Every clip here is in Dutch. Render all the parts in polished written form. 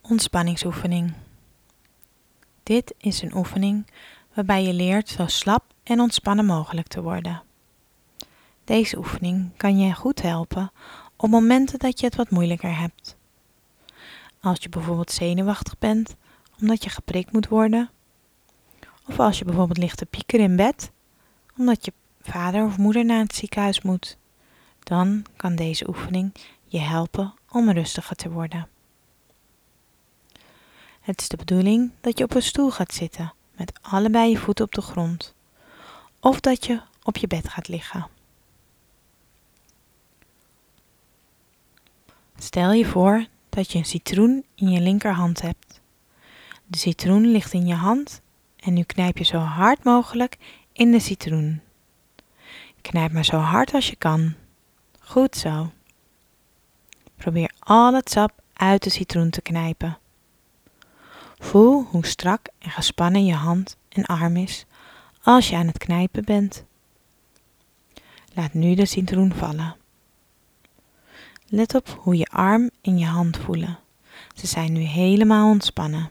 Ontspanningsoefening. Dit is een oefening waarbij je leert zo slap en ontspannen mogelijk te worden. Deze oefening kan je goed helpen op momenten dat je het wat moeilijker hebt. Als je bijvoorbeeld zenuwachtig bent omdat je geprikt moet worden, of als je bijvoorbeeld ligt te piekeren in bed omdat je vader of moeder naar het ziekenhuis moet, dan kan deze oefening je helpen om rustiger te worden. Het is de bedoeling dat je op een stoel gaat zitten met allebei je voeten op de grond, of dat je op je bed gaat liggen. Stel je voor dat je een citroen in je linkerhand hebt. De citroen ligt in je hand en nu knijp je zo hard mogelijk in de citroen. Knijp maar zo hard als je kan. Goed zo. Probeer al het sap uit de citroen te knijpen. Voel hoe strak en gespannen je hand en arm is als je aan het knijpen bent. Laat nu de citroen vallen. Let op hoe je arm en je hand voelen. Ze zijn nu helemaal ontspannen.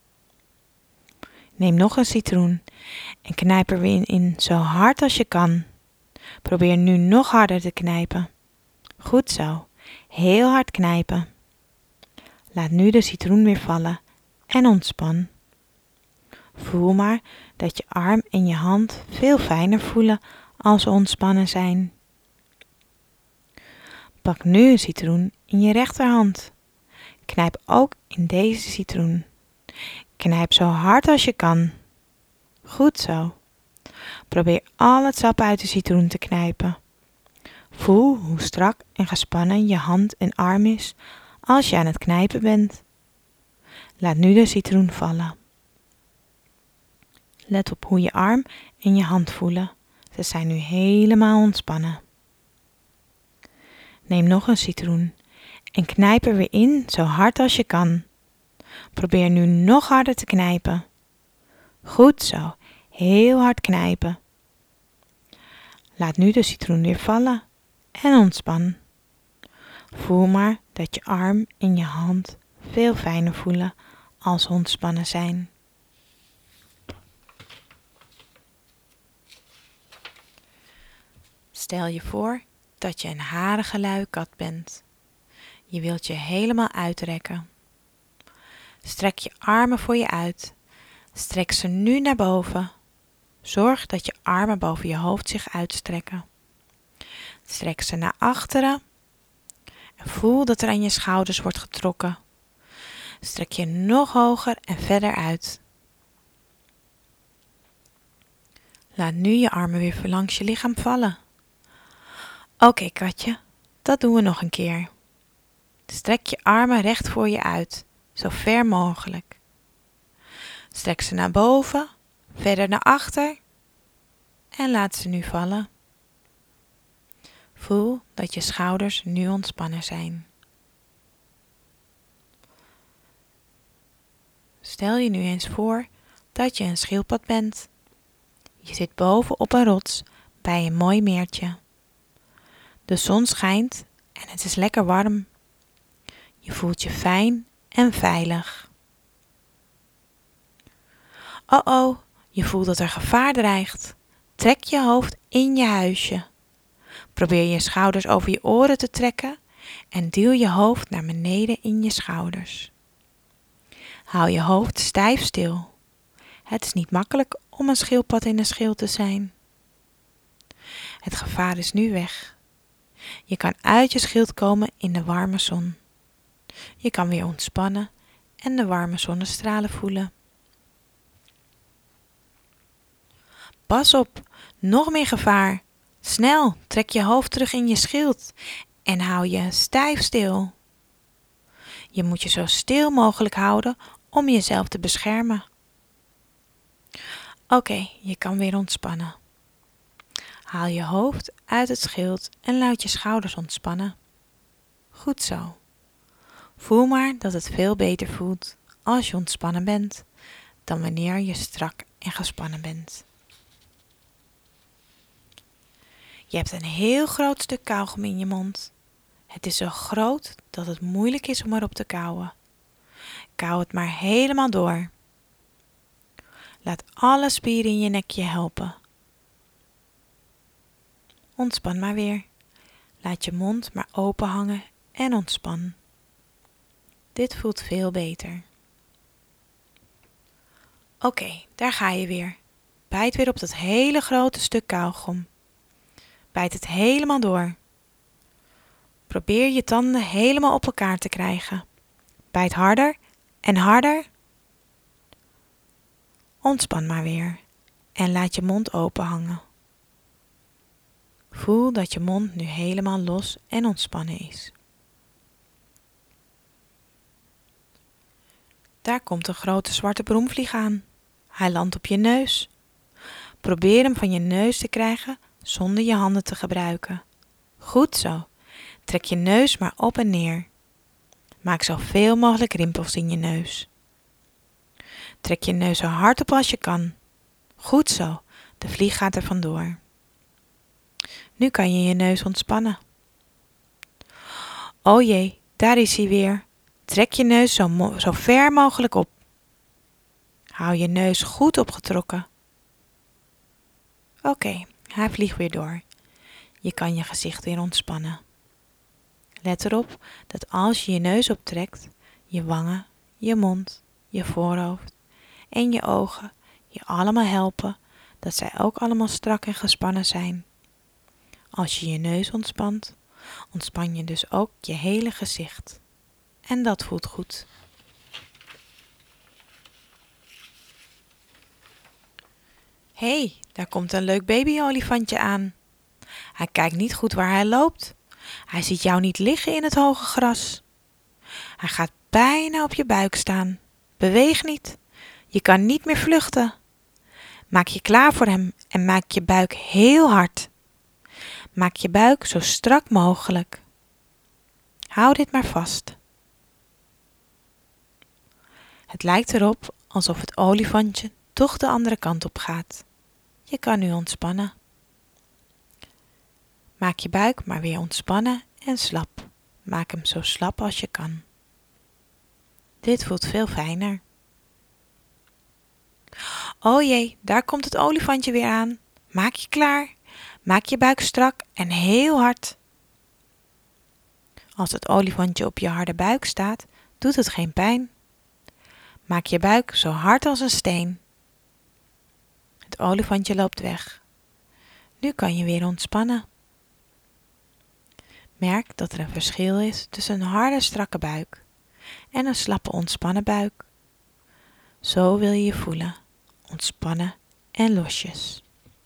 Neem nog een citroen en knijp er weer in zo hard als je kan. Probeer nu nog harder te knijpen. Goed zo, heel hard knijpen. Laat nu de citroen weer vallen en ontspan. Voel maar dat je arm en je hand veel fijner voelen als ze ontspannen zijn. Pak nu een citroen in je rechterhand. Knijp ook in deze citroen. Knijp zo hard als je kan. Goed zo. Probeer al het sap uit de citroen te knijpen. Voel hoe strak en gespannen je hand en arm is als je aan het knijpen bent. Laat nu de citroen vallen. Let op hoe je arm en je hand voelen. Ze zijn nu helemaal ontspannen. Neem nog een citroen en knijp er weer in zo hard als je kan. Probeer nu nog harder te knijpen. Goed zo, heel hard knijpen. Laat nu de citroen weer vallen en ontspan. Voel maar dat je arm en je hand veel fijner voelen als ze ontspannen zijn. Stel je voor dat je een harige luikat bent. Je wilt je helemaal uitrekken. Strek je armen voor je uit. Strek ze nu naar boven. Zorg dat je armen boven je hoofd zich uitstrekken. Strek ze naar achteren. En voel dat er aan je schouders wordt getrokken. Strek je nog hoger en verder uit. Laat nu je armen weer langs je lichaam vallen. Oké, katje, dat doen we nog een keer. Strek je armen recht voor je uit, zo ver mogelijk. Strek ze naar boven, verder naar achter en laat ze nu vallen. Voel dat je schouders nu ontspannen zijn. Stel je nu eens voor dat je een schildpad bent. Je zit boven op een rots bij een mooi meertje. De zon schijnt en het is lekker warm. Je voelt je fijn en veilig. Oh, je voelt dat er gevaar dreigt. Trek je hoofd in je huisje. Probeer je schouders over je oren te trekken en duw je hoofd naar beneden in je schouders. Hou je hoofd stijf stil. Het is niet makkelijk om een schildpad in een schil te zijn. Het gevaar is nu weg. Je kan uit je schild komen in de warme zon. Je kan weer ontspannen en de warme zonnestralen voelen. Pas op, nog meer gevaar. Snel, trek je hoofd terug in je schild en hou je stijf stil. Je moet je zo stil mogelijk houden om jezelf te beschermen. Oké, je kan weer ontspannen. Haal je hoofd uit het schild en laat je schouders ontspannen. Goed zo. Voel maar dat het veel beter voelt als je ontspannen bent dan wanneer je strak en gespannen bent. Je hebt een heel groot stuk kauwgom in je mond. Het is zo groot dat het moeilijk is om erop te kauwen. Kauw het maar helemaal door. Laat alle spieren in je nek je helpen. Ontspan maar weer. Laat je mond maar open hangen en ontspan. Dit voelt veel beter. Oké, daar ga je weer. Bijt weer op dat hele grote stuk kauwgom. Bijt het helemaal door. Probeer je tanden helemaal op elkaar te krijgen. Bijt harder en harder. Ontspan maar weer en laat je mond open hangen. Voel dat je mond nu helemaal los en ontspannen is. Daar komt een grote zwarte bromvlieg aan. Hij landt op je neus. Probeer hem van je neus te krijgen zonder je handen te gebruiken. Goed zo. Trek je neus maar op en neer. Maak zoveel mogelijk rimpels in je neus. Trek je neus zo hard op als je kan. Goed zo. De vlieg gaat er vandoor. Nu kan je je neus ontspannen. O jee, daar is hij weer. Trek je neus zo ver mogelijk op. Hou je neus goed opgetrokken. Oké, hij vliegt weer door. Je kan je gezicht weer ontspannen. Let erop dat als je je neus optrekt, je wangen, je mond, je voorhoofd en je ogen je allemaal helpen dat zij ook allemaal strak en gespannen zijn. Als je je neus ontspant, ontspan je dus ook je hele gezicht. En dat voelt goed. Hé, daar komt een leuk babyolifantje aan. Hij kijkt niet goed waar hij loopt. Hij ziet jou niet liggen in het hoge gras. Hij gaat bijna op je buik staan. Beweeg niet. Je kan niet meer vluchten. Maak je klaar voor hem en maak je buik heel hard. Maak je buik zo strak mogelijk. Hou dit maar vast. Het lijkt erop alsof het olifantje toch de andere kant op gaat. Je kan nu ontspannen. Maak je buik maar weer ontspannen en slap. Maak hem zo slap als je kan. Dit voelt veel fijner. O jee, daar komt het olifantje weer aan. Maak je klaar. Maak je buik strak en heel hard. Als het olifantje op je harde buik staat, doet het geen pijn. Maak je buik zo hard als een steen. Het olifantje loopt weg. Nu kan je weer ontspannen. Merk dat er een verschil is tussen een harde, strakke buik en een slappe, ontspannen buik. Zo wil je je voelen, ontspannen en losjes.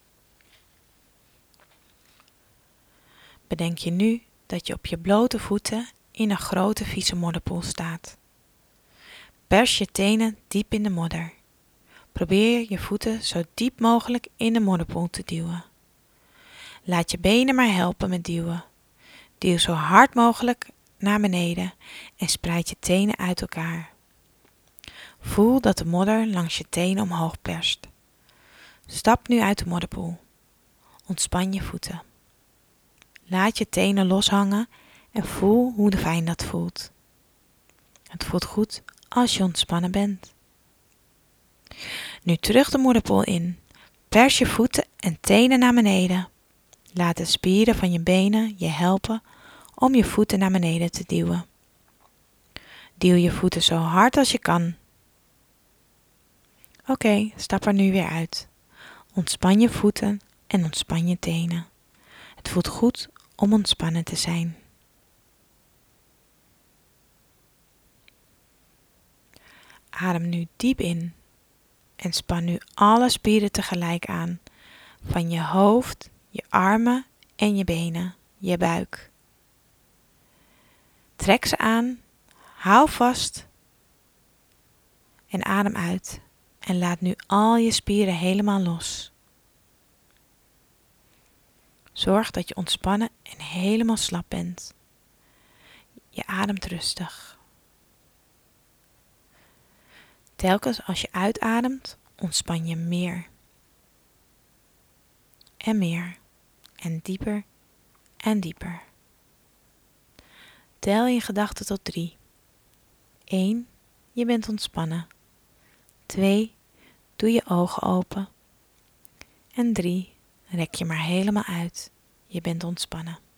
Bedenk je nu dat je op je blote voeten in een grote vieze modderpoel staat. Pers je tenen diep in de modder. Probeer je voeten zo diep mogelijk in de modderpoel te duwen. Laat je benen maar helpen met duwen. Duw zo hard mogelijk naar beneden en spreid je tenen uit elkaar. Voel dat de modder langs je tenen omhoog perst. Stap nu uit de modderpoel. Ontspan je voeten. Laat je tenen loshangen en voel hoe fijn dat voelt. Het voelt goed als je ontspannen bent. Nu terug de modderpoel in. Pers je voeten en tenen naar beneden. Laat de spieren van je benen je helpen om je voeten naar beneden te duwen. Duw je voeten zo hard als je kan. Oké, stap er nu weer uit. Ontspan je voeten en ontspan je tenen. Het voelt goed om ontspannen te zijn. Adem nu diep in en span nu alle spieren tegelijk aan. Van je hoofd, je armen en je benen, je buik. Trek ze aan, hou vast en adem uit. En laat nu al je spieren helemaal los. Zorg dat je ontspannen en helemaal slap bent. Je ademt rustig. Telkens als je uitademt, ontspan je meer. En meer. En dieper en dieper. Tel in gedachten tot 3. 1, Je bent ontspannen. 2. Doe je ogen open. En 3. Rek je maar helemaal uit. Je bent ontspannen.